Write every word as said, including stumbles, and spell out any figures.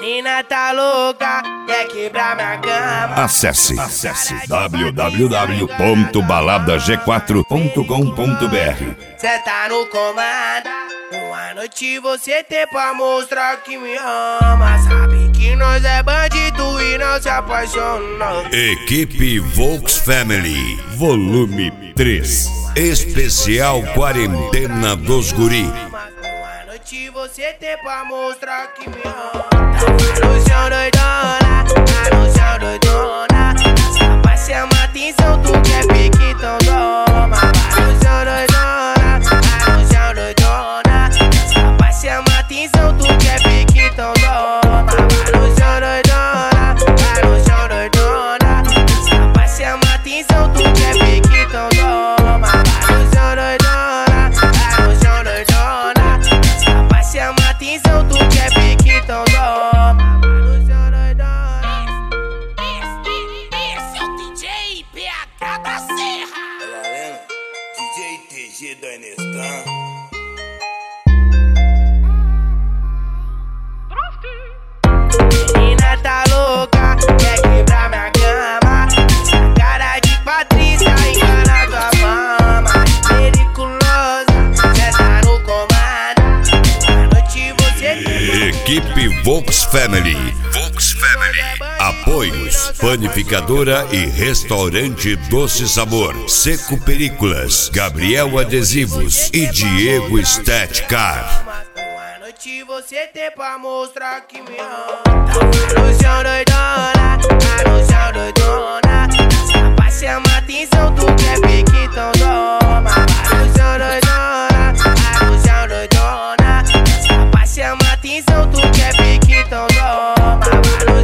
Menina tá louca, quer quebrar minha cama. Acesse, acesse w w w ponto balada g quatro ponto com ponto b r. Cê tá no comando, uma noite você tem pra mostrar que me ama. Sabe que nós é bandido e não se apaixona. Equipe Volks Family, volume três. Especial Quarentena dos Guri. Uma noite você tem pra mostrar que me ama. Tá no chão doidona, tá no chão doidona. Essa vai chamar atenção, tu quer pique, então toma. Tá no chão doidona, tá no chão doidona. Essa vai chamar atenção, tu quer pique, então toma. Tá no chão doidona, tá no chão doidona. Essa vai chamar atenção, tu quer pique, então toma. Tá no chão doidona, tá no chão doidona. Essa vai chamar atenção, tu quer pique, então toma. Do Enescan. Menina tá louca, quer quebrar minha cama. Essa cara de Patrícia engana tua fama. Periculosa, cê tá no comando. Uma noite você tem. Equipe Volks Family. Volks Family. Apoios: Panificadora e Restaurante Doce Sabor, Seco Películas, Gabriel Adesivos e Diego Estética. Uma noite você tem pra mostrar que me ama. Tá no chão doidona, tá no chão doidona. Essa vai chamar atenção, tu quer pique, então toma. Tá no chão doidona, tá no chão doidona. Essa vai chamar atenção, tu quer pique, então toma.